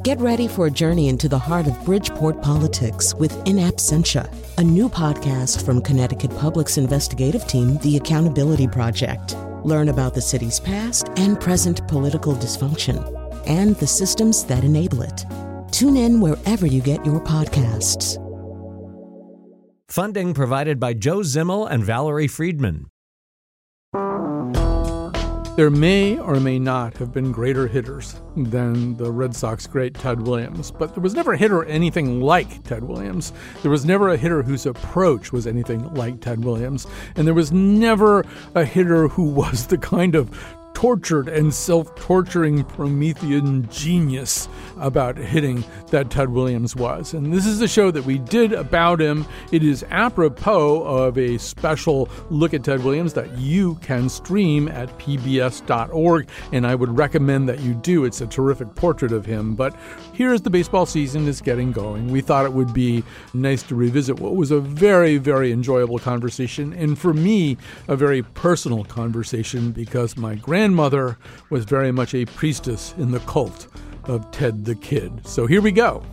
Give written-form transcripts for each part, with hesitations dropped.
Get ready for a journey into the heart of Bridgeport politics with In Absentia, a new podcast from Connecticut Public's investigative team, The Accountability Project. Learn about the city's past and present political dysfunction and the systems that enable it. Tune in wherever you get your podcasts. Funding provided by Joe Zimmel and Valerie Friedman. There may or may not have been greater hitters than the Red Sox great Ted Williams, but there was never a hitter anything like Ted Williams. There was never a hitter whose approach was anything like Ted Williams, and there was never a hitter who was the kind of tortured and self-torturing Promethean genius about hitting that Ted Williams was. And this is a show that we did about him. It is apropos of a special look at Ted Williams that you can stream at pbs.org, and I would recommend that you do. It's a terrific portrait of him. But here as the baseball season is getting going, we thought it would be nice to revisit what was a very, very enjoyable conversation, and for me, a very personal conversation, because my grandmother was very much a priestess in the cult of Ted the Kid. So here we go.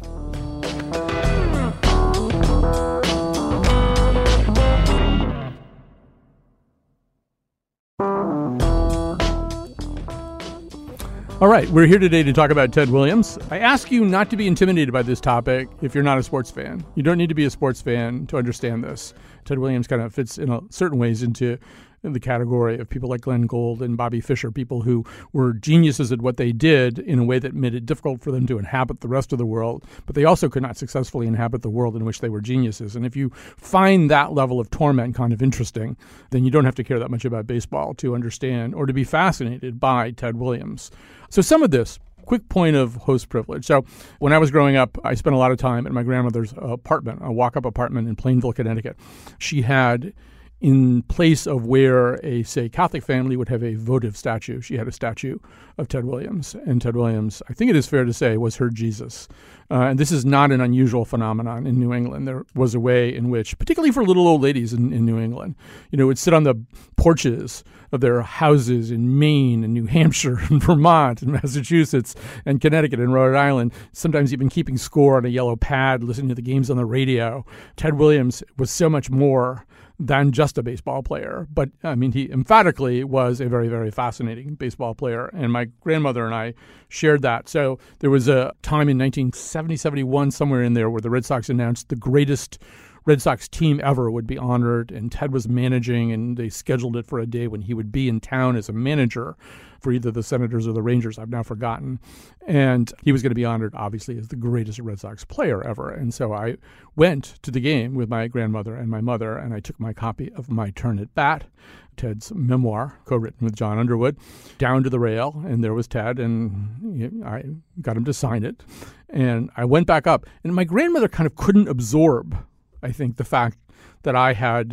All right, we're here today to talk about Ted Williams. I ask you not to be intimidated by this topic if you're not a sports fan. You don't need to be a sports fan to understand this. Ted Williams kind of fits in certain ways into the category of people like Glenn Gould and Bobby Fischer, people who were geniuses at what they did in a way that made it difficult for them to inhabit the rest of the world, but they also could not successfully inhabit the world in which they were geniuses. And if you find that level of torment kind of interesting, then you don't have to care that much about baseball to understand or to be fascinated by Ted Williams. So some of this, quick point of host privilege. So when I was growing up, I spent a lot of time at my grandmother's apartment, a walk-up apartment in Plainville, Connecticut. She had, in place of where a, say, Catholic family would have a votive statue, she had a statue of Ted Williams. And Ted Williams, I think it is fair to say, was her Jesus. And this is not an unusual phenomenon in New England. There was a way in which, particularly for little old ladies in New England, would sit on the porches of their houses in Maine and New Hampshire and Vermont and Massachusetts and Connecticut and Rhode Island, sometimes even keeping score on a yellow pad, listening to the games on the radio. Ted Williams was so much more than just a baseball player. But, he emphatically was a very, very fascinating baseball player. And my grandmother and I shared that. So there was a time in 1970, 71, somewhere in there, where the Red Sox announced the greatest Red Sox team ever would be honored, and Ted was managing, and they scheduled it for a day when he would be in town as a manager for either the Senators or the Rangers. I've now forgotten. And he was going to be honored, obviously, as the greatest Red Sox player ever. And so I went to the game with my grandmother and my mother, and I took my copy of My Turn at Bat, Ted's memoir, co-written with John Underwood, down to the rail, and there was Ted, and I got him to sign it. And I went back up, and my grandmother kind of couldn't absorb, I think, the fact that I,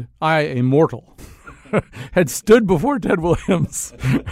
a mortal, had stood before Ted Williams.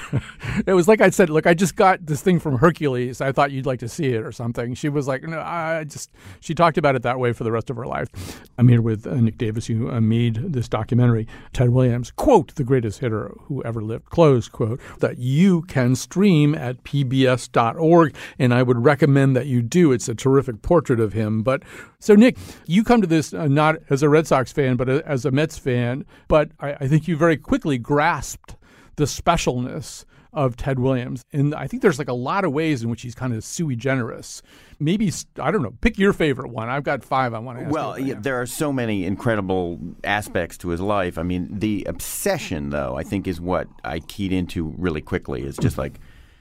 It was like I said, look, I just got this thing from Hercules. I thought you'd like to see it or something. She was like, no, she talked about it that way for the rest of her life. I'm here with Nick Davis, who made this documentary, Ted Williams, quote, the greatest hitter who ever lived, close quote, that you can stream at pbs.org. And I would recommend that you do. It's a terrific portrait of him. But so, Nick, you come to this not as a Red Sox fan, but as a Mets fan. But I think you very quickly grasped the specialness of Ted Williams. And I think there's like a lot of ways in which he's kind of sui generis. Maybe, I don't know, pick your favorite one. I've got 5 I want to ask you. Well, there are so many incredible aspects to his life. The obsession, though, I think is what I keyed into really quickly. It's just like,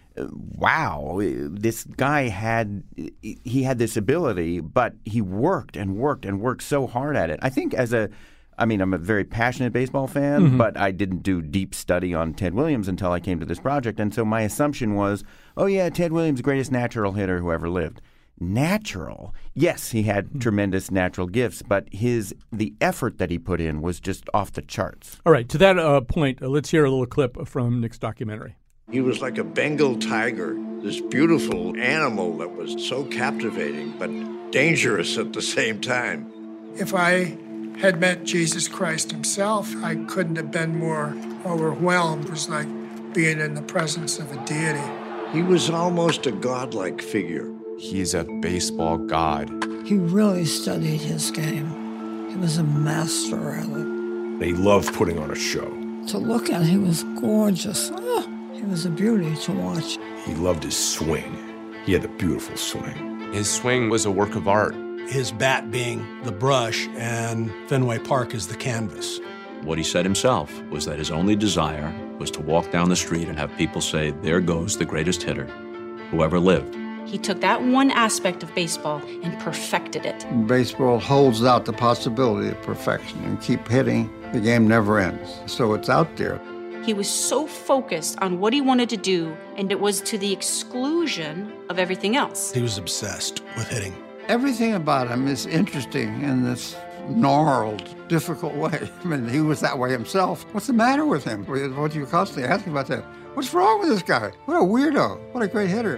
wow, this guy had this ability, but he worked and worked and worked so hard at it. I think I'm a very passionate baseball fan, but I didn't do deep study on Ted Williams until I came to this project. And so my assumption was, oh, yeah, Ted Williams, greatest natural hitter who ever lived. Natural. Yes, he had tremendous natural gifts, but the effort that he put in was just off the charts. All right. To that point, let's hear a little clip from Nick's documentary. He was like a Bengal tiger, this beautiful animal that was so captivating, but dangerous at the same time. If I had met Jesus Christ himself, I couldn't have been more overwhelmed. It was like being in the presence of a deity. He was almost a godlike figure. He's a baseball god. He really studied his game. He was a master at it. He loved putting on a show. To look at, he was gorgeous. He was a beauty to watch. He loved his swing. He had a beautiful swing. His swing was a work of art. His bat being the brush and Fenway Park is the canvas. What he said himself was that his only desire was to walk down the street and have people say, "There goes the greatest hitter who ever lived." He took that one aspect of baseball and perfected it. Baseball holds out the possibility of perfection, and keep hitting, the game never ends. So it's out there. He was so focused on what he wanted to do, and it was to the exclusion of everything else. He was obsessed with hitting. Everything about him is interesting in this gnarled, difficult way. I mean, he was that way himself. What's the matter with him? What you constantly asking about that? What's wrong with this guy? What a weirdo. What a great hitter.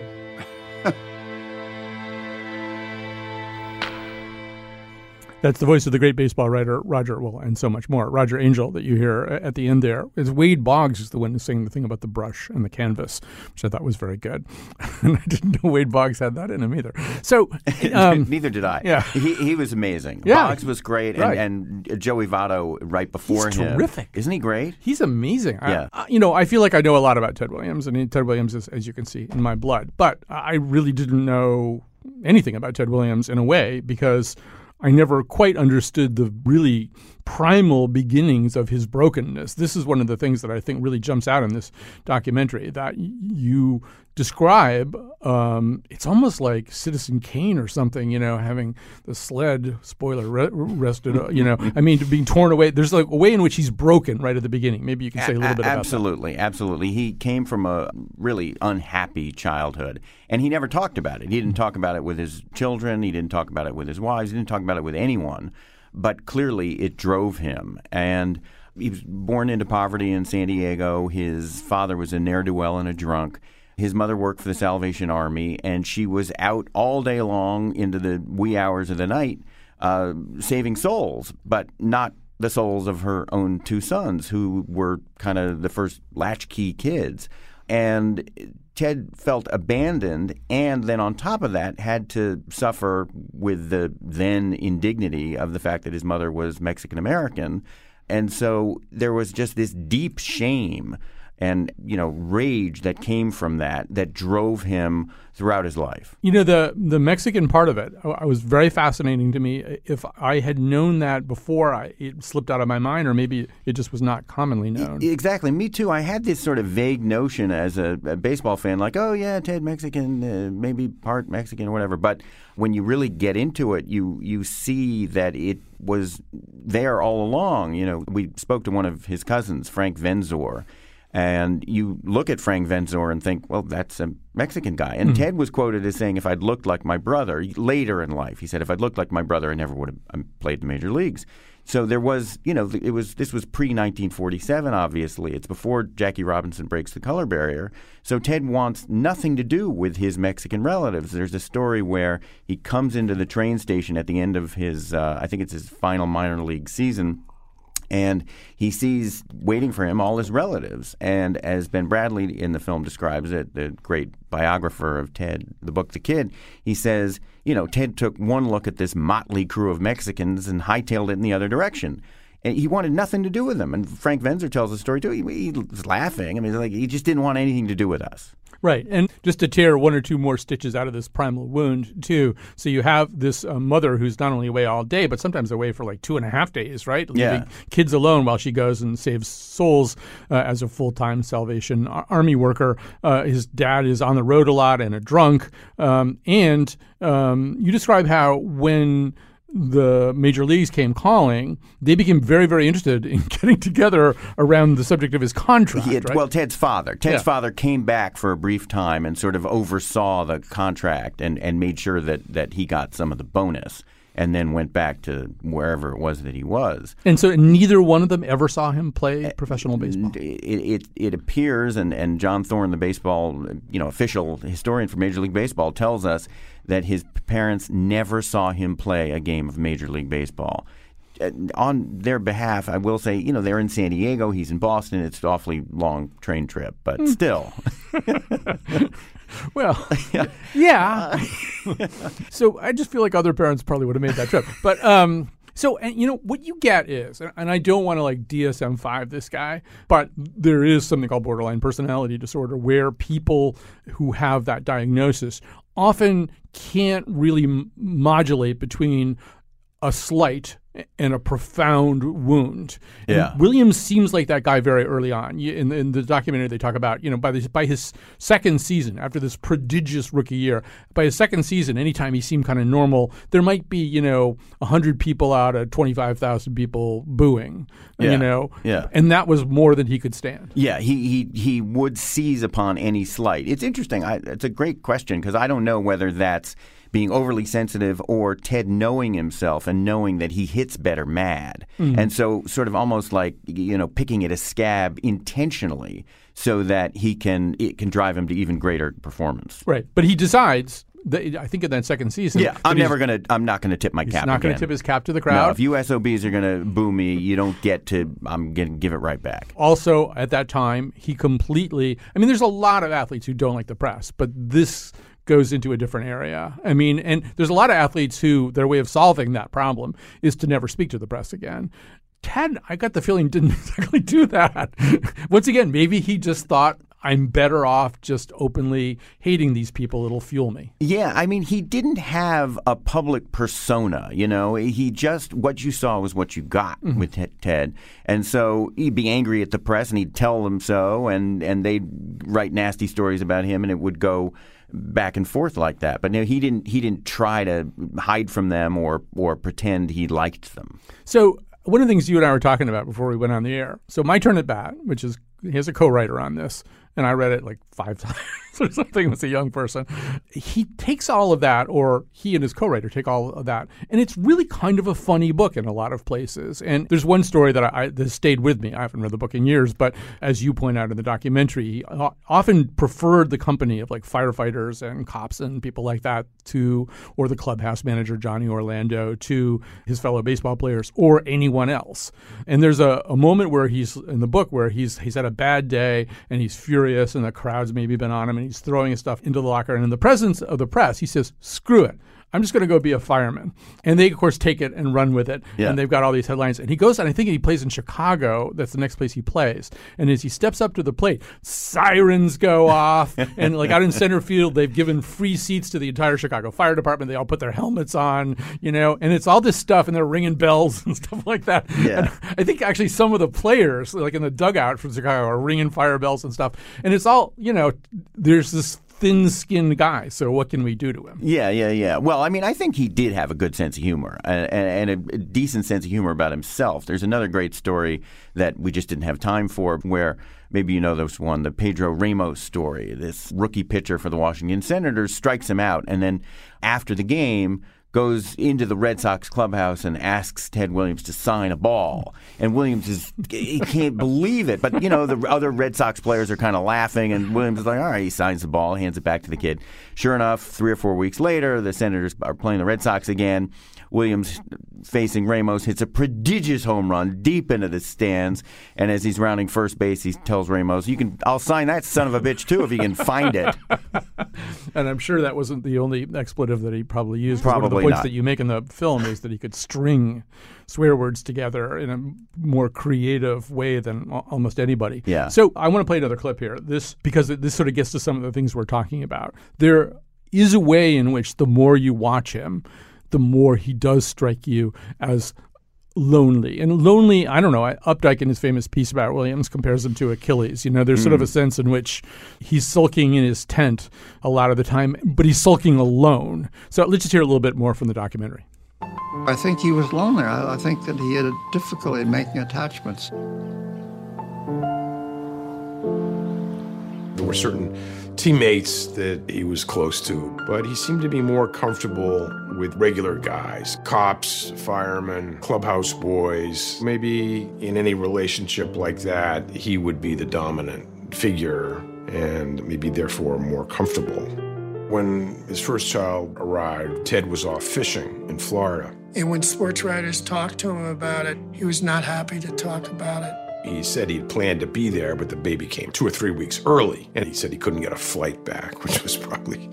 That's the voice of the great baseball writer, and so much more. Roger Angell that you hear at the end there. It's Wade Boggs is the one who's saying the thing about the brush and the canvas, which I thought was very good. And I didn't know Wade Boggs had that in him either. So neither did I. Yeah. He was amazing. Yeah. Boggs was great, Right. and Joey Votto right before He's him. terrific. Isn't he great? He's amazing. Yeah. I feel like I know a lot about Ted Williams, and Ted Williams is, as you can see, in my blood. But I really didn't know anything about Ted Williams in a way because I never quite understood the really primal beginnings of his brokenness. This is one of the things that I think really jumps out in this documentary that you describe. It's almost like Citizen Kane or something, having the sled, spoiler, rested, being torn away. There's like a way in which he's broken right at the beginning. Maybe you can say a little bit about that. Absolutely. He came from a really unhappy childhood, and he never talked about it. He didn't talk about it with his children. He didn't talk about it with his wives. He didn't talk about it with anyone. But clearly it drove him. And he was born into poverty in San Diego. His father was a ne'er-do-well and a drunk. His mother worked for the Salvation Army, and she was out all day long into the wee hours of the night saving souls, but not the souls of her own two sons, who were kind of the first latchkey kids. And Ted felt abandoned, and then on top of that had to suffer with the then indignity of the fact that his mother was Mexican-American. And so there was just this deep shame and, rage that came from that drove him throughout his life. The Mexican part of it was very fascinating to me. If I had known that before, it slipped out of my mind, or maybe it just was not commonly known. Exactly. Me too. I had this sort of vague notion as a baseball fan, like, oh, yeah, Ted Mexican, maybe part Mexican or whatever. But when you really get into it, you see that it was there all along. We spoke to one of his cousins, Frank Venzor, and you look at Frank Venzor and think, well, that's a Mexican guy. And Ted was quoted as saying, if I'd looked like my brother, later in life, he said, if I'd looked like my brother, I never would have played the major leagues. So there was, this was pre-1947, obviously. It's before Jackie Robinson breaks the color barrier. So Ted wants nothing to do with his Mexican relatives. There's a story where he comes into the train station at the end of his, I think it's his final minor league season, and he sees waiting for him all his relatives. And as Ben Bradley in the film describes it, the great biographer of Ted, the book The Kid, he says, Ted took one look at this motley crew of Mexicans and hightailed it in the other direction. And he wanted nothing to do with them. And Frank Venzor tells the story, too. He was laughing. I mean, he just didn't want anything to do with us. Right. And just to tear one or two more stitches out of this primal wound, too. So you have this mother who's not only away all day, but sometimes away for like 2.5 days, right? Leaving kids alone while she goes and saves souls as a full-time Salvation Army worker. His dad is on the road a lot and a drunk. And you describe how when the major leagues came calling, they became very, very interested in getting together around the subject of his contract. Right? Well, Ted's father. Ted's father came back for a brief time and sort of oversaw the contract and made sure that he got some of the bonus, and then went back to wherever it was that he was. And so neither one of them ever saw him play professional baseball? It appears, and John Thorne, the baseball official historian for Major League Baseball, tells us that his parents never saw him play a game of Major League Baseball. On their behalf, I will say, they're in San Diego, he's in Boston. It's an awfully long train trip, but still. Well, yeah. So I just feel like other parents probably would have made that trip. But so, and you know, what you get is, and I don't want to like DSM-5 this guy, but there is something called borderline personality disorder where people who have that diagnosis often can't really modulate between a slight and a profound wound. Yeah. And Williams seems like that guy very early on. In the documentary, they talk about, you know, by his second season, after this prodigious rookie year, by his second season, anytime he seemed kind of normal, there might be, you know, 100 people out of 25,000 people booing, you know. Yeah. And that was more than he could stand. Yeah, he would seize upon any slight. It's interesting. It's a great question because I don't know whether that's being overly sensitive or Ted knowing himself and knowing that he hits better mad. Mm-hmm. And so sort of almost like, you know, picking at a scab intentionally so that it can drive him to even greater performance. Right. But he decides that, I think in that second season. Yeah, I'm not gonna tip my cap. He's not going to tip his cap to the crowd. No, if you SOBs are going to boo me, you don't get to. I'm going to give it right back. Also, at that time, he completely. I mean, there's a lot of athletes who don't like the press, but this goes into a different area. I mean, and there's a lot of athletes who their way of solving that problem is to never speak to the press again. Ted, I got the feeling, didn't exactly do that. Once again, maybe he just thought, I'm better off just openly hating these people. It'll fuel me. Yeah, I mean, he didn't have a public persona, you know. He just, what you saw was what you got with Ted. And so he'd be angry at the press and he'd tell them so, and they'd write nasty stories about him, and it would go back and forth like that. But no, he didn't try to hide from them or pretend he liked them. So one of the things you and I were talking about before we went on the air, so My Turn at Bat, which is, he has a co-writer on this, and I read it like 5 times or something as a young person. He takes all of that, or he and his co-writer take all of that, and it's really kind of a funny book in a lot of places. And there's one story that stayed with me. I haven't read the book in years, but as you point out in the documentary, he often preferred the company of like firefighters and cops and people like that or the clubhouse manager, Johnny Orlando, to his fellow baseball players or anyone else. And there's a moment where he's in the book where he's had a bad day and he's furious and the crowd's maybe been on him and he's throwing his stuff into the locker. And in the presence of the press, he says, screw it. I'm just going to go be a fireman. And they, of course, take it and run with it. Yeah. And they've got all these headlines. And he goes, and I think he plays in Chicago. That's the next place he plays. And as he steps up to the plate, sirens go off. And like out in center field, they've given free seats to the entire Chicago Fire Department. They all put their helmets on, you know, and it's all this stuff. And they're ringing bells and stuff like that. Yeah. And I think actually some of the players, like in the dugout from Chicago, are ringing fire bells and stuff. And it's all, you know, there's this thin-skinned guy, so what can we do to him? Yeah. Well, I mean, I think he did have a good sense of humor and a decent sense of humor about himself. There's another great story that we just didn't have time for where maybe you know this one, the Pedro Ramos story. This rookie pitcher for the Washington Senators strikes him out, and then after the game goes into the Red Sox clubhouse and asks Ted Williams to sign a ball. And Williams he can't believe it. But, you know, the other Red Sox players are kind of laughing, and Williams is like, all right, he signs the ball, hands it back to the kid. Sure enough, 3 or 4 weeks later, the Senators are playing the Red Sox again. Williams, facing Ramos, hits a prodigious home run deep into the stands. And as he's rounding first base, he tells Ramos, I'll sign that son of a bitch, too, if you can find it. And I'm sure that wasn't the only expletive that he probably used. Probably one of the points not. that you make in the film is that he could string swear words together in a more creative way than almost anybody. Yeah. So I want to play another clip here, because this sort of gets to some of the things we're talking about. There is a way in which the more you watch him, the more he does strike you as lonely. And lonely, I don't know, Updike in his famous piece about Williams compares him to Achilles. You know, there's sort of a sense in which he's sulking in his tent a lot of the time, but he's sulking alone. So let's just hear a little bit more from the documentary. I think he was lonely. I think that he had a difficulty in making attachments. There were certain teammates that he was close to, but he seemed to be more comfortable with regular guys, cops, firemen, clubhouse boys. Maybe in any relationship like that, he would be the dominant figure and maybe therefore more comfortable. When his first child arrived, Ted was off fishing in Florida. And when sports writers talked to him about it, he was not happy to talk about it. He said he'd planned to be there, but the baby came 2 or 3 weeks early, and he said he couldn't get a flight back, which was probably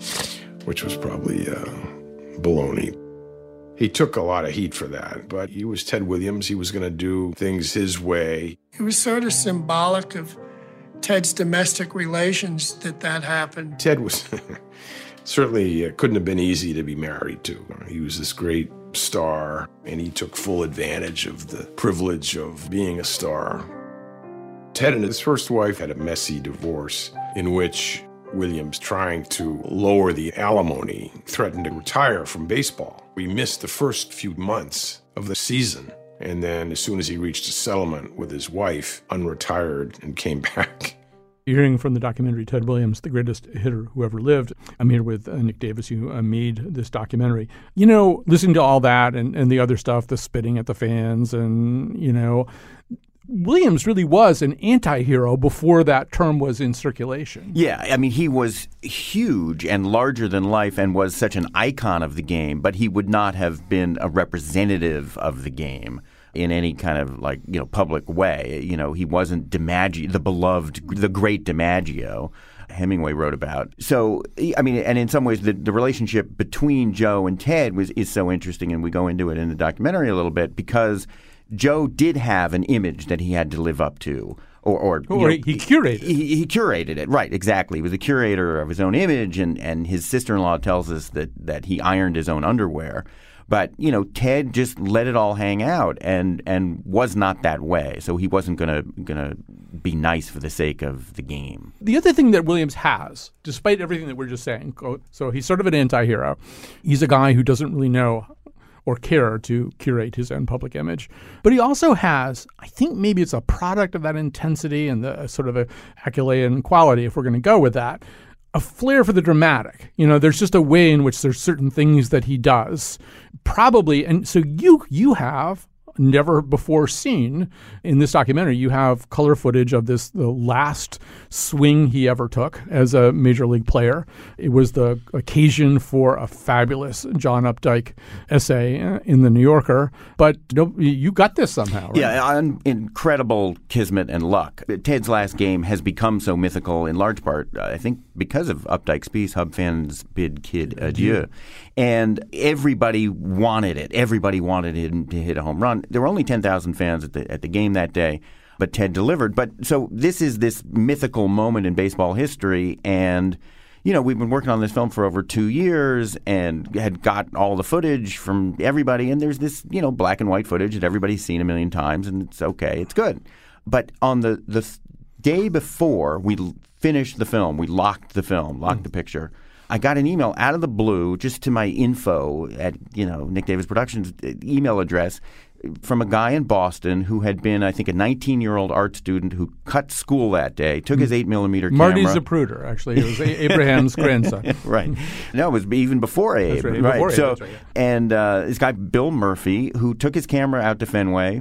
baloney. He took a lot of heat for that, but he was Ted Williams. He was going to do things his way. It was sort of symbolic of Ted's domestic relations that happened. Ted was certainly couldn't have been easy to be married to. He was this great star, and he took full advantage of the privilege of being a star. Ted and his first wife had a messy divorce in which Williams, trying to lower the alimony, threatened to retire from baseball. We missed the first few months of the season, and then as soon as he reached a settlement with his wife, unretired and came back. You're hearing from the documentary Ted Williams, the greatest hitter who ever lived. I'm here with Nick Davis, who made this documentary. You know, listening to all that and the other stuff, the spitting at the fans, and, you know, Williams really was an anti-hero before that term was in circulation. Yeah, I mean, he was huge and larger than life and was such an icon of the game, but he would not have been a representative of the game in any kind of, like, you know, public way. You know, he wasn't DiMaggio, the great DiMaggio Hemingway wrote about. So, I mean, and in some ways, the relationship between Joe and Ted is so interesting, and we go into it in the documentary a little bit, because Joe did have an image that he had to live up to, or he curated. He curated it, right? Exactly. He was a curator of his own image, and his sister-in-law tells us that he ironed his own underwear. But, you know, Ted just let it all hang out and was not that way. So he wasn't gonna be nice for the sake of the game. The other thing that Williams has, despite everything that we're just saying, so he's sort of an anti-hero. He's a guy who doesn't really know or care to curate his own public image. But he also has, I think maybe it's a product of that intensity and the sort of a Herculean quality, if we're going to go with that, a flair for the dramatic. You know, there's just a way in which there's certain things that he does. Probably, and so you have never before seen in this documentary, you have color footage of the last swing he ever took as a major league player. It was the occasion for a fabulous John Updike essay in the New Yorker. But you got this somehow, right? Yeah, incredible kismet and luck. Ted's last game has become so mythical in large part, I think, because of Updike's piece, Hub fans bid Kid adieu. And everybody wanted it. Everybody wanted him to hit a home run. There were only 10,000 fans at the game that day, but Ted delivered. But so this is this mythical moment in baseball history, and you know, we've been working on this film for over 2 years and had got all the footage from everybody, and there's this, you know, black and white footage that everybody's seen a million times, and it's okay, it's good. But on the day before we finished the film, we locked the picture. I got an email out of the blue just to my info at, you know, Nick Davis Productions email address from a guy in Boston who had been, I think, a 19-year-old art student who cut school that day, took his 8mm camera. Marty Zapruder, actually. It was Abraham's grandson. Right. No, it was even before Abe. That's right. Before Abe, so, that's right, yeah. And this guy, Bill Murphy, who took his camera out to Fenway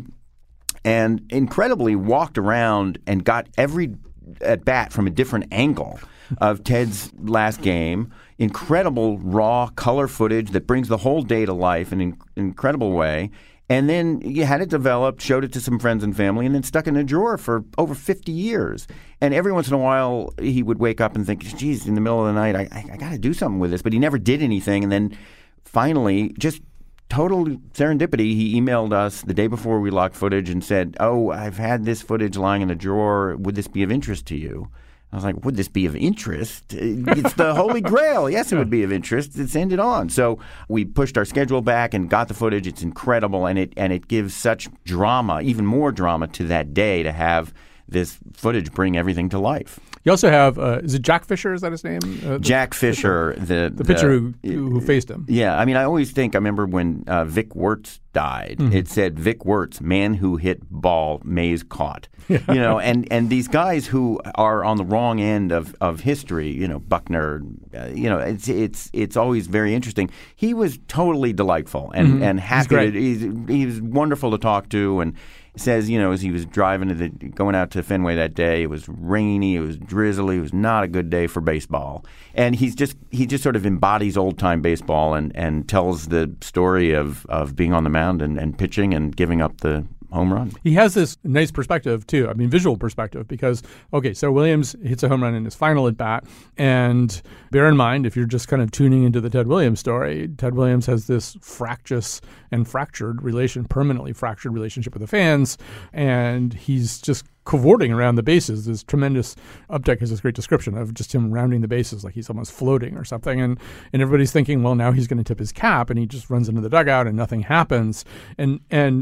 and incredibly walked around and got every at-bat from a different angle of Ted's last game. Incredible raw color footage that brings the whole day to life in an incredible way. And then you had it developed, showed it to some friends and family, and then stuck in a drawer for over 50 years. And every once in a while, he would wake up and think, geez, in the middle of the night, I got to do something with this. But he never did anything. And then finally, just total serendipity, he emailed us the day before we locked footage and said, oh, I've had this footage lying in a drawer. Would this be of interest to you? I was like, would this be of interest? It's the Holy Grail. Yes, it would be of interest. Send it on. So we pushed our schedule back and got the footage. It's incredible, and it gives such drama, even more drama to that day to have this footage bring everything to life. You also have, is it Jack Fisher? Is that his name? Jack Fisher. The pitcher who faced him. Yeah. I mean, I remember when Vic Wertz died, it said, Vic Wertz, man who hit ball, Mays caught. You know, and these guys who are on the wrong end of history, you know, Buckner, you know, it's always very interesting. He was totally delightful and happy. He was wonderful to talk to, and says, you know, as he was going out to Fenway that day, it was rainy, it was drizzly, it was not a good day for baseball. And he just sort of embodies old-time baseball and tells the story of being on the mound and pitching and giving up the home run. He has this nice perspective, too. I mean, visual perspective, because, okay, so Williams hits a home run in his final at-bat, and bear in mind, if you're just kind of tuning into the Ted Williams story, Ted Williams has this fractious and permanently fractured relationship with the fans, and he's just cavorting around the bases. This tremendous Updike has this great description of just him rounding the bases like he's almost floating or something. And everybody's thinking, well, now he's going to tip his cap, and he just runs into the dugout and nothing happens. And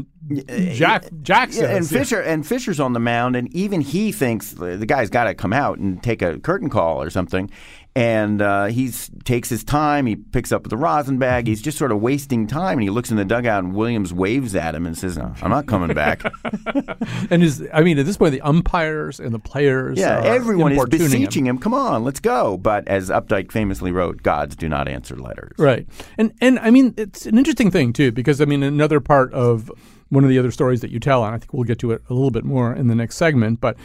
Jack says, and Fisher's on the mound, and even he thinks the guy's got to come out and take a curtain call or something. And he takes his time. He picks up the rosin bag. He's just sort of wasting time. And he looks in the dugout, and Williams waves at him and says, "No, I'm not coming back." And at this point, the umpires and the players, everyone is beseeching him. Come on, let's go. But as Updike famously wrote, "Gods do not answer letters." Right. And I mean, it's an interesting thing too, because I mean, another part of one of the other stories that you tell, and I think we'll get to it a little bit more in the next segment, but,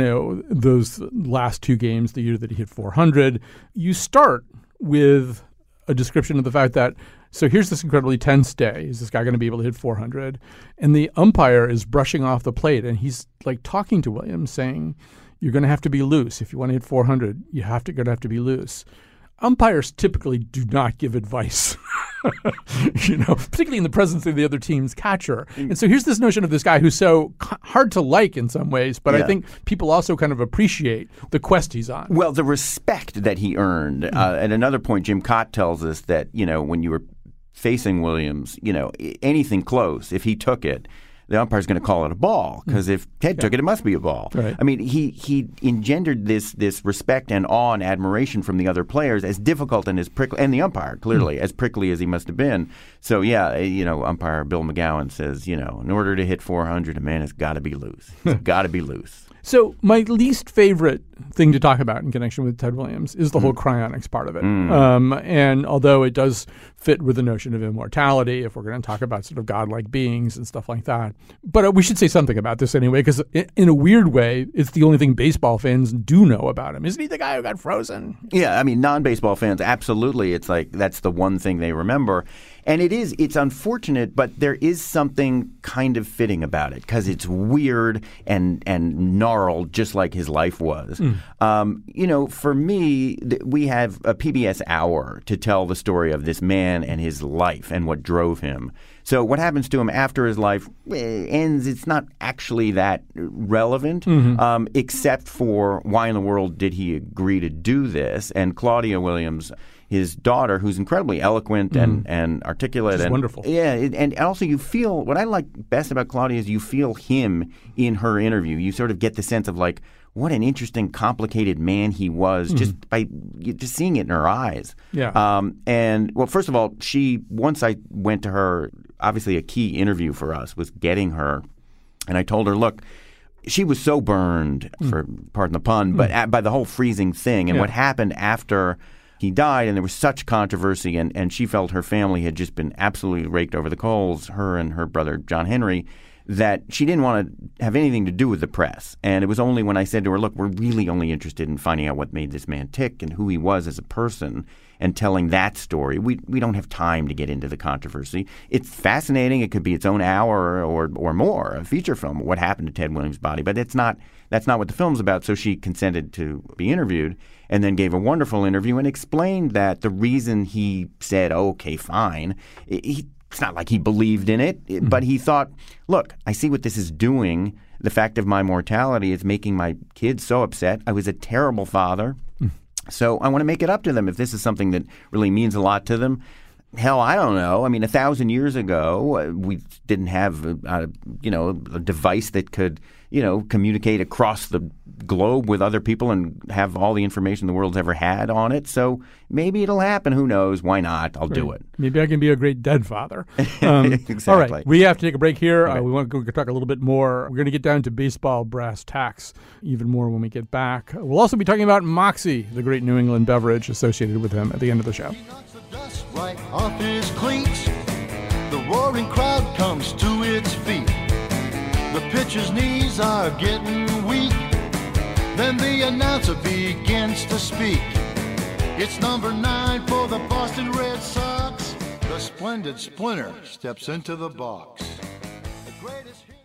those last two games, the year that he hit 400, you start with a description of the fact that, so here's this incredibly tense day. Is this guy going to be able to hit 400? And the umpire is brushing off the plate, and he's like talking to Williams saying, you're going to have to be loose. If you want to hit 400, you're going to have to be loose. Umpires typically do not give advice, particularly in the presence of the other team's catcher. And so here's this notion of this guy who's so hard to like in some ways, but I think people also kind of appreciate the quest he's on. Well, the respect that he earned. At another point, Jim Cott tells us that, when you were facing Williams, anything close, if he took it, the umpire's going to call it a ball, because if Ted took it, it must be a ball. Right. I mean, he engendered this respect and awe and admiration from the other players, as difficult and as prickly, and the umpire, clearly, as prickly as he must have been. So, umpire Bill McGowan says, in order to hit 400, a man has got to be loose. He's got to be loose. So my least favorite thing to talk about in connection with Ted Williams is the whole cryonics part of it. And although it does fit with the notion of immortality, if we're going to talk about sort of godlike beings and stuff like that. But we should say something about this anyway, because in a weird way, it's the only thing baseball fans do know about him. Isn't he the guy who got frozen? Yeah, I mean, non-baseball fans, absolutely. It's like that's the one thing they remember. And it's unfortunate, but there is something kind of fitting about it, because it's weird and gnarled, just like his life was. For me, we have a PBS Hour to tell the story of this man and his life and what drove him. So what happens to him after his life ends, it's not actually that relevant, except for why in the world did he agree to do this? And Claudia Williams, his daughter, who's incredibly eloquent and articulate. She's wonderful. Yeah, and also you feel, what I like best about Claudia is you feel him in her interview. You sort of get the sense of like, what an interesting, complicated man he was just by just seeing it in her eyes. Yeah. And, well, first of all, once I went to her, obviously a key interview for us was getting her, and I told her, look, she was so burned, for pardon the pun, but by the whole freezing thing and what happened after he died, and there was such controversy, and she felt her family had just been absolutely raked over the coals, her and her brother John Henry, that she didn't want to have anything to do with the press. And it was only when I said to her, look, we're really only interested in finding out what made this man tick and who he was as a person and telling that story. We don't have time to get into the controversy. It's fascinating. It could be its own hour or more, a feature film, what happened to Ted Williams' body. But that's not what the film's about. So she consented to be interviewed and then gave a wonderful interview and explained that the reason he said, okay, fine, it's not like he believed in it, but he thought, look, I see what this is doing. The fact of my mortality is making my kids so upset. I was a terrible father. So I want to make it up to them if this is something that really means a lot to them. Hell, I don't know. I mean, 1,000 years ago, we didn't have a device that could, communicate across the globe with other people and have all the information the world's ever had on it. So maybe it'll happen. Who knows? Why not? I'll do it. Maybe I can be a great dead father. Exactly. All right. We have to take a break here. Okay. We want to talk a little bit more. We're going to get down to baseball brass tacks even more when we get back. We'll also be talking about Moxie, the great New England beverage associated with him at the end of the show. Dust right off his cleats. The roaring crowd comes to its feet. The pitcher's knees are getting weak. Then the announcer begins to speak. It's number 9 for the Boston Red Sox. The splendid Splinter steps into the box.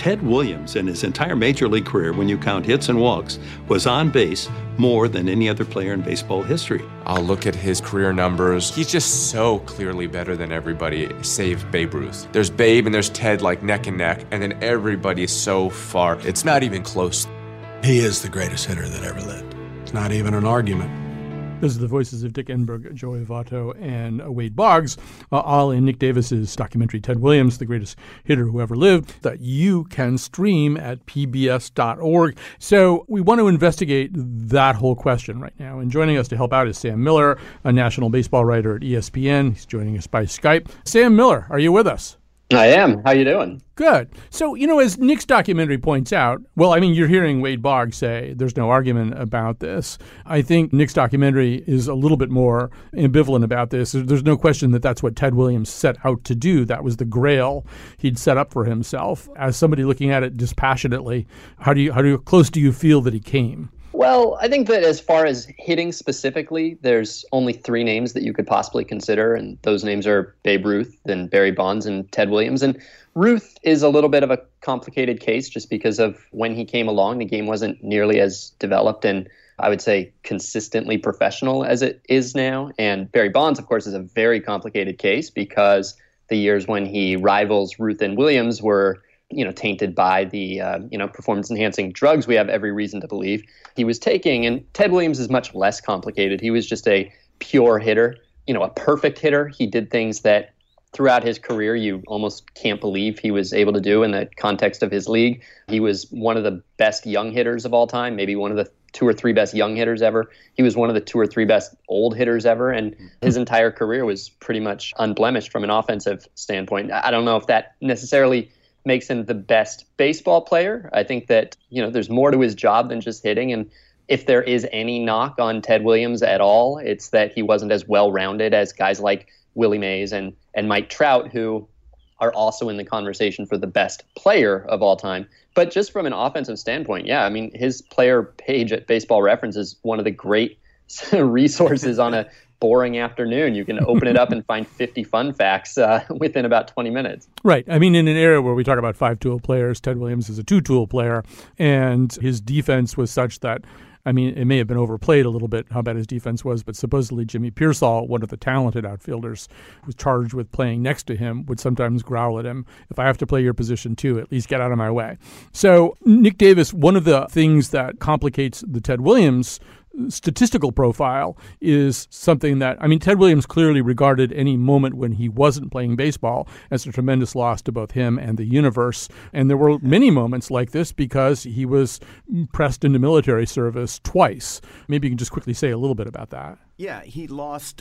Ted Williams, in his entire major league career, when you count hits and walks, was on base more than any other player in baseball history. I'll look at his career numbers. He's just so clearly better than everybody, save Babe Ruth. There's Babe and there's Ted like neck and neck, and then everybody is so far. It's not even close. He is the greatest hitter that ever lived. It's not even an argument. Those are the voices of Dick Enberg, Joey Votto, and Wade Boggs, all in Nick Davis's documentary, Ted Williams, the greatest hitter who ever lived, that you can stream at pbs.org. So we want to investigate that whole question right now. And joining us to help out is Sam Miller, a national baseball writer at ESPN. He's joining us by Skype. Sam Miller, are you with us? I am. How you doing? Good. So, as Nick's documentary points out, you're hearing Wade Boggs say there's no argument about this. I think Nick's documentary is a little bit more ambivalent about this. There's no question that that's what Ted Williams set out to do. That was the grail he'd set up for himself. As somebody looking at it dispassionately, how close do you feel that he came? Well, I think that as far as hitting specifically, there's only 3 names that you could possibly consider, and those names are Babe Ruth, then Barry Bonds, and Ted Williams. And Ruth is a little bit of a complicated case just because of when he came along, the game wasn't nearly as developed and I would say consistently professional as it is now. And Barry Bonds, of course, is a very complicated case because the years when he rivals Ruth and Williams were tainted by the, performance-enhancing drugs we have every reason to believe he was taking. And Ted Williams is much less complicated. He was just a pure hitter, a perfect hitter. He did things that throughout his career you almost can't believe he was able to do in the context of his league. He was one of the best young hitters of all time, maybe one of the 2 or 3 best young hitters ever. He was one of the 2 or 3 best old hitters ever, and his entire career was pretty much unblemished from an offensive standpoint. I don't know if that necessarily makes him the best baseball player. I think that, there's more to his job than just hitting. And if there is any knock on Ted Williams at all, it's that he wasn't as well-rounded as guys like Willie Mays and Mike Trout, who are also in the conversation for the best player of all time. But just from an offensive standpoint, his player page at Baseball Reference is one of the great resources on a boring afternoon. You can open it up and find 50 fun facts within about 20 minutes. Right. In an era where we talk about 5-tool players, Ted Williams is a 2-tool player, and his defense was such that, it may have been overplayed a little bit how bad his defense was, but supposedly Jimmy Pearsall, one of the talented outfielders who was charged with playing next to him, would sometimes growl at him, if I have to play your position too, at least get out of my way. So Nick Davis, one of the things that complicates the Ted Williams statistical profile is something that, Ted Williams clearly regarded any moment when he wasn't playing baseball as a tremendous loss to both him and the universe. And there were many moments like this because he was pressed into military service twice. Maybe you can just quickly say a little bit about that. Yeah, he lost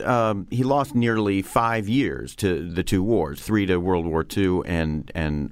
nearly 5 years to the 2 wars, 3 to World War II and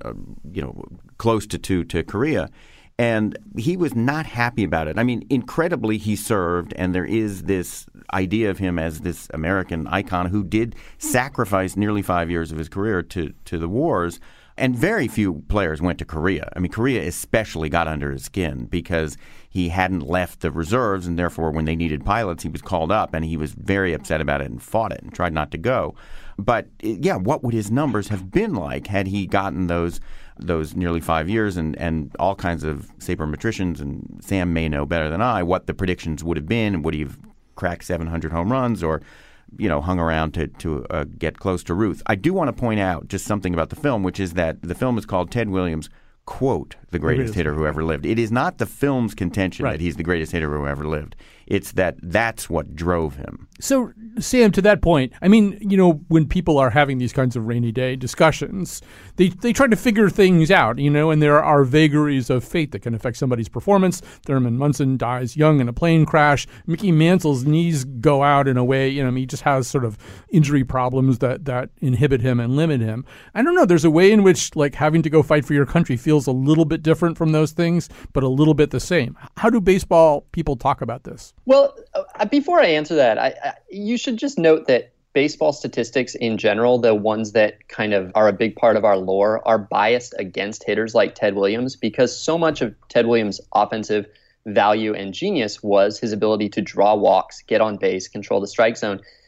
close to 2 to Korea. And he was not happy about it. Incredibly, he served, and there is this idea of him as this American icon who did sacrifice nearly 5 years of his career to the wars. And very few players went to Korea. Korea especially got under his skin because he hadn't left the reserves, and therefore when they needed pilots, he was called up, and he was very upset about it and fought it and tried not to go. But, what would his numbers have been like had he gotten those nearly 5 years and all kinds of sabermetricians, and Sam may know better than I, what the predictions would have been. Would he have cracked 700 home runs or, hung around to get close to Ruth? I do want to point out just something about the film, which is that the film is called Ted Williams, quote, the greatest hitter who ever lived. It is not the film's contention that he's the greatest hitter who ever lived. It's that's what drove him. So, Sam, to that point, when people are having these kinds of rainy day discussions, they try to figure things out, and there are vagaries of fate that can affect somebody's performance. Thurman Munson dies young in a plane crash. Mickey Mantle's knees go out in a way, he just has sort of injury problems that inhibit him and limit him. I don't know. There's a way in which, having to go fight for your country feels a little bit different from those things, but a little bit the same. How do baseball people talk about this? Well, before I answer that, you should just note that baseball statistics in general, the ones that kind of are a big part of our lore, are biased against hitters like Ted Williams because so much of Ted Williams' offensive value and genius was his ability to draw walks, get on base, control the strike zone.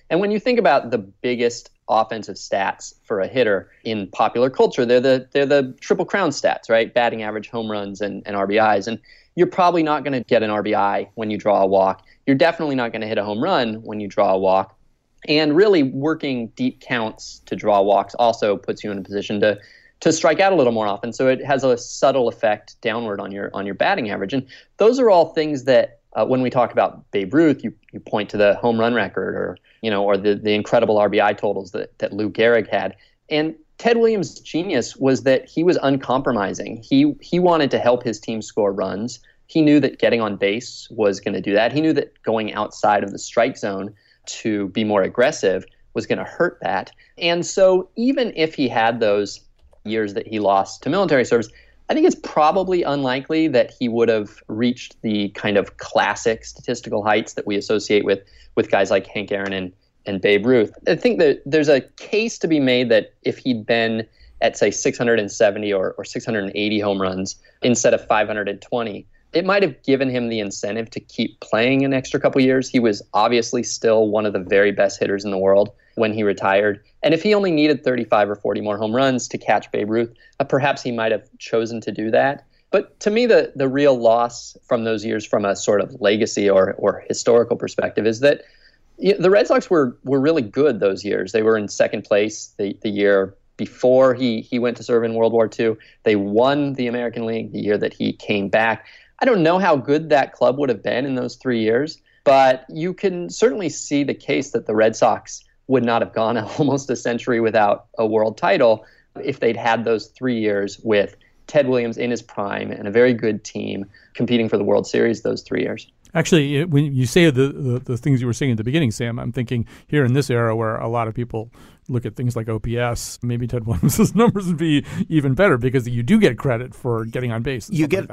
And when you think about the biggest offensive stats for a hitter in popular culture, they're the Triple Crown stats, right? Batting average, home runs, and RBIs. And you're probably not going to get an RBI when you draw a walk. You're definitely not going to hit a home run when you draw a walk. And really working deep counts to draw walks also puts you in a position to strike out a little more often. So it has a subtle effect downward on your batting average. And those are all things that when we talk about Babe Ruth, you point to the home run record or the incredible RBI totals that Lou Gehrig had. And Ted Williams' genius was that he was uncompromising. He wanted to help his team score runs. He knew that getting on base was going to do that. He knew that going outside of the strike zone to be more aggressive was going to hurt that. And so even if he had those years that he lost to military service, I think it's probably unlikely that he would have reached the kind of classic statistical heights that we associate with guys like Hank Aaron and Babe Ruth. I think that there's a case to be made that if he'd been at, say, 670 or 680 home runs instead of 520, it might have given him the incentive to keep playing an extra couple years. He was obviously still one of the very best hitters in the world when he retired. And if he only needed 35 or 40 more home runs to catch Babe Ruth, perhaps he might have chosen to do that. But to me, the real loss from those years from a sort of legacy or historical perspective is that the Red Sox were really good those years. They were in second place the year before he went to serve in World War II. They won the American League the year that he came back. I don't know how good that club would have been in those 3 years, but you can certainly see the case that the Red Sox would not have gone almost a century without a world title if they'd had those 3 years with Ted Williams in his prime and a very good team competing for the World Series those 3 years. Actually, when you say the things you were saying at the beginning, Sam, I'm thinking here in this era where a lot of people look at things like OPS, maybe Ted Williams' numbers would be even better because you do get credit for getting on base.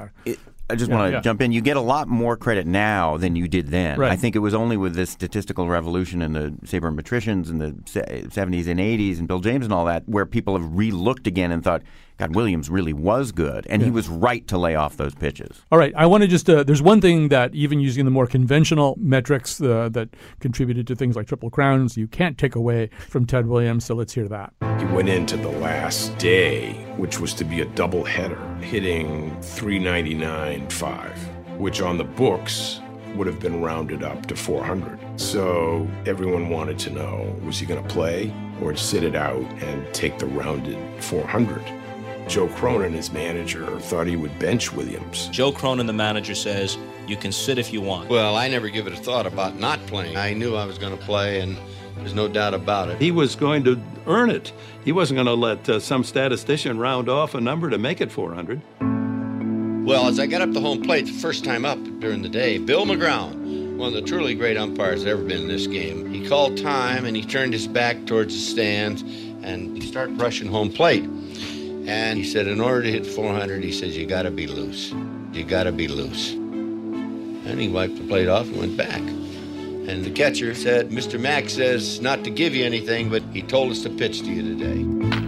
I just want to jump in. You get a lot more credit now than you did then. Right. I think it was only with this statistical revolution and the sabermetricians in the 70s and 80s and Bill James and all that where people have re-looked again and thought, God, Williams really was good. And he was right to lay off those pitches. All right. I want to just there's one thing that even using the more conventional metrics that contributed to things like Triple Crowns, you can't take away from Ted Williams. So let's hear that. He went into the last day, which was to be a doubleheader, hitting 399.5, which on the books would have been rounded up to 400. So everyone wanted to know, was he going to play or sit it out and take the rounded 400? Joe Cronin, his manager, thought he would bench Williams. Joe Cronin, the manager, says, you can sit if you want. Well, I never give it a thought about not playing. I knew I was going to play, and there's no doubt about it. He was going to earn it. He wasn't going to let some statistician round off a number to make it 400. Well, as I got up the home plate the first time up during the day, Bill McGrown, one of the truly great umpires that ever been in this game, he called time, and he turned his back towards the stands, and he started brushing home plate. And he said, in order to hit 400, he says, you got to be loose. You got to be loose. And he wiped the plate off and went back. And the catcher said, Mr. Mack says not to give you anything, but he told us to pitch to you today.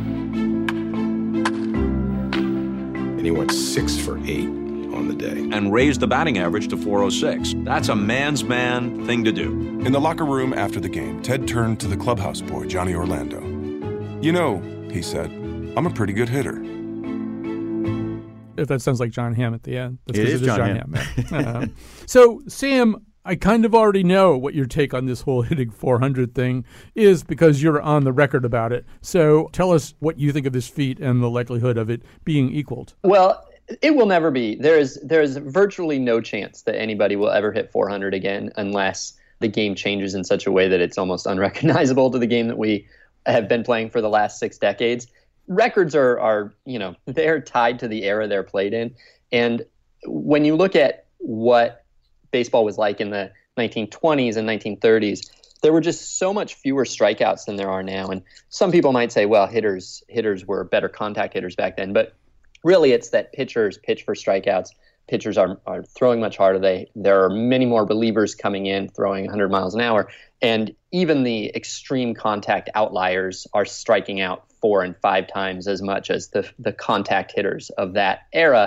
And he went 6 for 8 on the day. And raised the batting average to 406. That's a man's man thing to do. In the locker room after the game, Ted turned to the clubhouse boy, Johnny Orlando. You know, he said, I'm a pretty good hitter. If that sounds like John Hamm at the end. That's it is John Hamm. Yeah. So, Sam, I kind of already know what your take on this whole hitting 400 thing is because you're on the record about it. So tell us what you think of this feat and the likelihood of it being equaled. Well, it will never be. There is virtually no chance that anybody will ever hit 400 again unless the game changes in such a way that it's almost unrecognizable to the game that we have been playing for the last 6 decades. Records are they're tied to the era they're played in. And when you look at what baseball was like in the 1920s and 1930s, there were just so much fewer strikeouts than there are now. And some people might say, well, hitters were better contact hitters back then. But really, it's that pitchers pitch for strikeouts. Pitchers are throwing much harder. There are many more relievers coming in, throwing 100 miles an hour. And even the extreme contact outliers are striking out 4 and 5 times as much as the contact hitters of that era.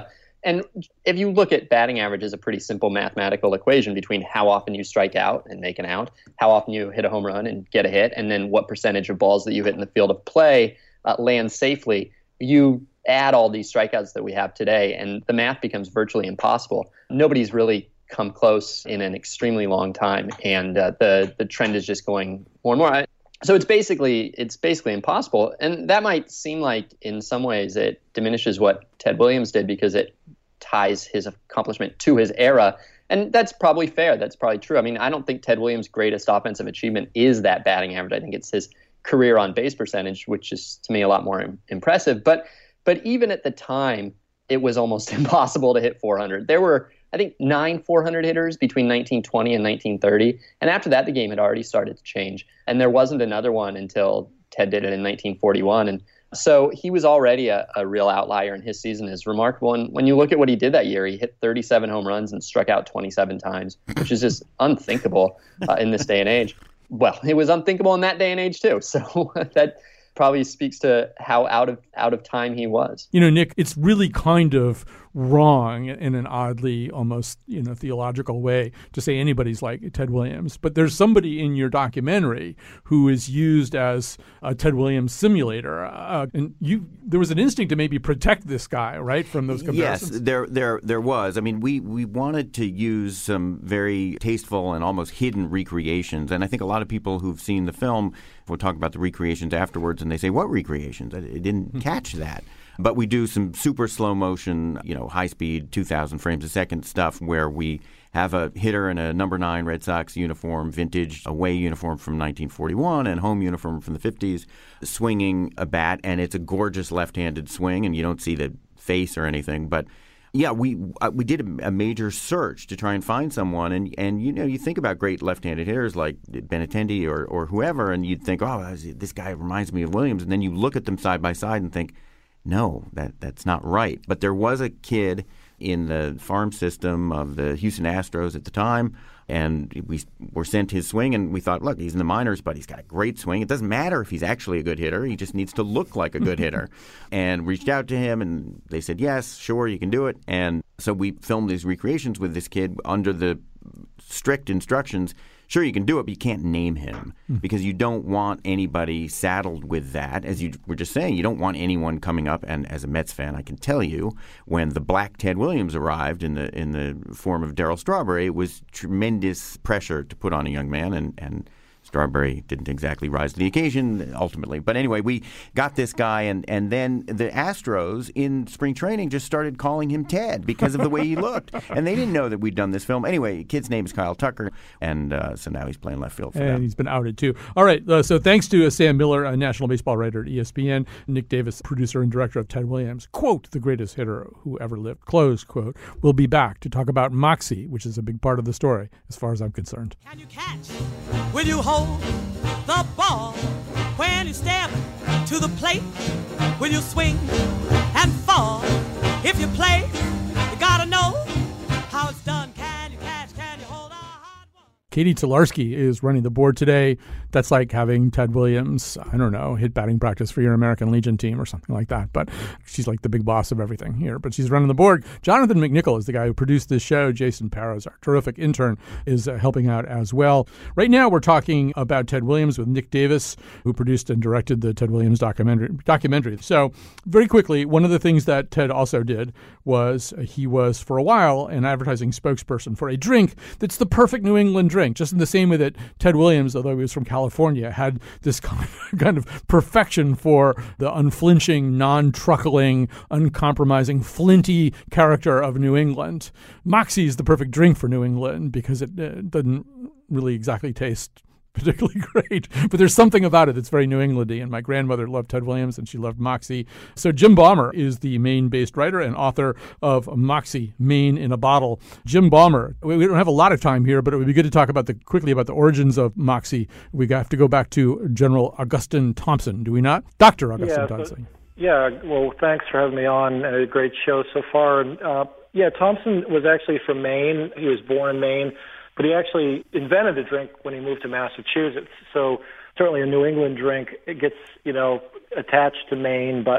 And if you look at batting average as a pretty simple mathematical equation between how often you strike out and make an out, how often you hit a home run and get a hit, and then what percentage of balls that you hit in the field of play land safely, you add all these strikeouts that we have today, and the math becomes virtually impossible. Nobody's really come close in an extremely long time, and the trend is just going more and more. So it's basically impossible, and that might seem like in some ways it diminishes what Ted Williams did because it ties his accomplishment to his era, and that's probably fair. That's probably true. I mean, I don't think Ted Williams' greatest offensive achievement is that batting average. I think it's his career on base percentage, which is to me a lot more impressive. But even at the time, it was almost impossible to hit 400. There were, I think, 9 400 hitters between 1920 and 1930. And after that, the game had already started to change. And there wasn't another one until Ted did it in 1941. And so he was already a real outlier, and his season is remarkable. And when you look at what he did that year, he hit 37 home runs and struck out 27 times, which is just unthinkable in this day and age. Well, it was unthinkable in that day and age, too. So that probably speaks to how out of time he was. You know, Nick, it's really kind of wrong in an oddly almost, theological way to say anybody's like Ted Williams. But there's somebody in your documentary who is used as a Ted Williams simulator. And there was an instinct to maybe protect this guy, right, from those comparisons? Yes, there was. I mean, we wanted to use some very tasteful and almost hidden recreations. And I think a lot of people who've seen the film will talk about the recreations afterwards, and they say, what recreations? I didn't catch that. But we do some super slow motion, high speed, 2,000 frames a second stuff where we have a hitter in a number 9 Red Sox uniform, vintage away uniform from 1941 and home uniform from the 50s, swinging a bat, and it's a gorgeous left-handed swing, and you don't see the face or anything. But yeah, we did a major search to try and find someone, and you think about great left-handed hitters like Benintendi or whoever, and you'd think, oh, this guy reminds me of Williams, and then you look at them side by side and think, no, that's not right. But there was a kid in the farm system of the Houston Astros at the time, and we were sent his swing, and we thought, look, he's in the minors, but he's got a great swing. It doesn't matter if he's actually a good hitter. He just needs to look like a good hitter. And reached out to him, and they said, yes, sure, you can do it. And so we filmed these recreations with this kid under the strict instructions. Sure, you can do it, but you can't name him because you don't want anybody saddled with that. As you were just saying, you don't want anyone coming up. And as a Mets fan, I can tell you, when the black Ted Williams arrived in the form of Darryl Strawberry, it was tremendous pressure to put on a young man, and Strawberry didn't exactly rise to the occasion ultimately. But anyway, we got this guy, and then the Astros in spring training just started calling him Ted because of the way he looked. And they didn't know that we'd done this film. Anyway, kid's name is Kyle Tucker, and so now he's playing left field for them. And he's been outed, too. All right, so thanks to Sam Miller, a national baseball writer at ESPN, Nick Davis, producer and director of Ted Williams, quote, the greatest hitter who ever lived, close quote. We'll be back to talk about moxie, which is a big part of the story, as far as I'm concerned. Can you catch? Will you hold the ball when you step to the plate? Will you swing and fall? If you play, you gotta know how it's done. Can you catch? Can you hold a hard one? Katie Tolarski is running the board today. That's like having Ted Williams, I don't know, hit batting practice for your American Legion team or something like that. But she's like the big boss of everything here. But she's running the board. Jonathan McNichol is the guy who produced this show. Jason Parros, our terrific intern, is helping out as well. Right now we're talking about Ted Williams with Nick Davis, who produced and directed the Ted Williams documentary. So very quickly, one of the things that Ted also did was he was, for a while, an advertising spokesperson for a drink that's the perfect New England drink, just in the same way that Ted Williams, although he was from California, had this kind of perfection for the unflinching, non-truckling, uncompromising, flinty character of New England. Moxie is the perfect drink for New England because it doesn't really exactly taste particularly great, but there's something about it that's very New Englandy, and my grandmother loved Ted Williams and she loved Moxie. So Jim Baumer is the Maine-based writer and author of Moxie, Maine in a Bottle. Jim Baumer, we don't have a lot of time here, but it would be good to talk quickly about the origins of Moxie. We have to go back to General Augustine Thompson, do we not? Dr. Augustine Thompson. Well, thanks for having me on. A great show so far. Thompson was actually from Maine. He was born in Maine, but he actually invented the drink when he moved to Massachusetts. So certainly a New England drink. It gets, attached to Maine, but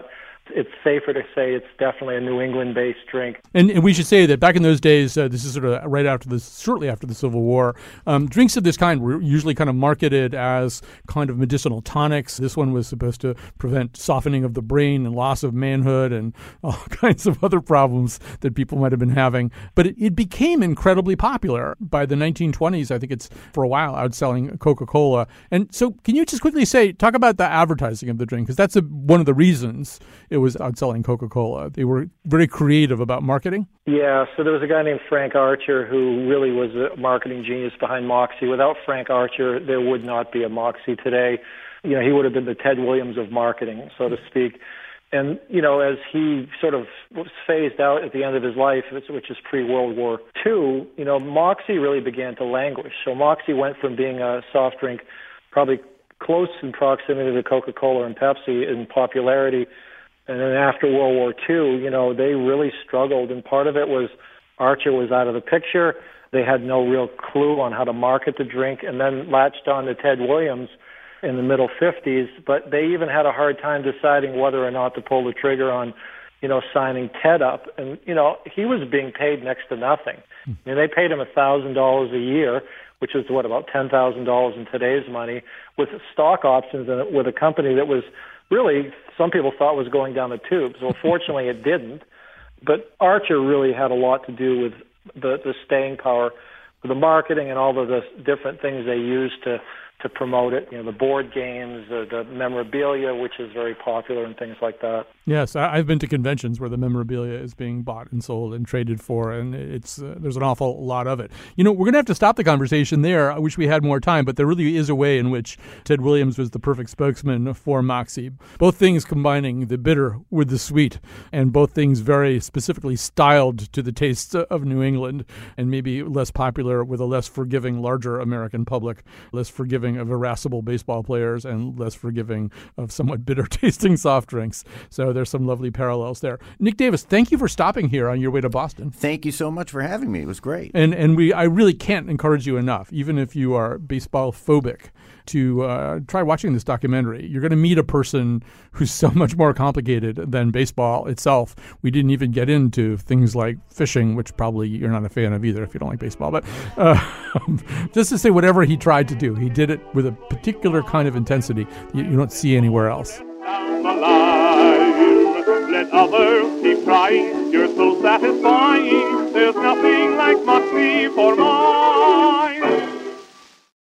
it's safer to say it's definitely a New England-based drink. And we should say that back in those days, this is sort of shortly after the Civil War, drinks of this kind were usually kind of marketed as kind of medicinal tonics. This one was supposed to prevent softening of the brain and loss of manhood and all kinds of other problems that people might have been having. But it became incredibly popular. By the 1920s, I think it's for a while outselling Coca-Cola. And so can you just quickly talk about the advertising of the drink? Because that's one of the reasons it was outselling Coca-Cola. They were very creative about marketing. Yeah, so there was a guy named Frank Archer who really was a marketing genius behind Moxie. Without Frank Archer, there would not be a Moxie today. He would have been the Ted Williams of marketing, so to speak. And, as he sort of was phased out at the end of his life, which is pre-World War II, Moxie really began to languish. So Moxie went from being a soft drink probably close in proximity to Coca-Cola and Pepsi in popularity. And then after World War II, they really struggled. And part of it was Archer was out of the picture. They had no real clue on how to market the drink, and then latched on to Ted Williams in the middle 50s. But they even had a hard time deciding whether or not to pull the trigger on, signing Ted up. And, he was being paid next to nothing. I mean, they paid him $1,000 a year, which is about $10,000 in today's money, with stock options and with a company that was really, some people thought was going down the tubes. Well, fortunately it didn't. But Archer really had a lot to do with the staying power, with the marketing and all of the different things they used to promote it. The board games, the memorabilia, which is very popular, and things like that. Yes, I've been to conventions where the memorabilia is being bought and sold and traded for, and it's there's an awful lot of it. We're going to have to stop the conversation there. I wish we had more time, but there really is a way in which Ted Williams was the perfect spokesman for Moxie. Both things combining the bitter with the sweet, and both things very specifically styled to the tastes of New England, and maybe less popular with a less forgiving, larger American public, less forgiving of irascible baseball players, and less forgiving of somewhat bitter-tasting soft drinks. So there's some lovely parallels there. Nick Davis, thank you for stopping here on your way to Boston. Thank you so much for having me. It was great. And I really can't encourage you enough, even if you are baseball phobic, to try watching this documentary. You're going to meet a person who's so much more complicated than baseball itself. We didn't even get into things like fishing, which probably you're not a fan of either if you don't like baseball. But just to say, whatever he tried to do, he did it with a particular kind of intensity you don't see anywhere else. Let others keep trying, you're so satisfying. There's nothing like Moxie for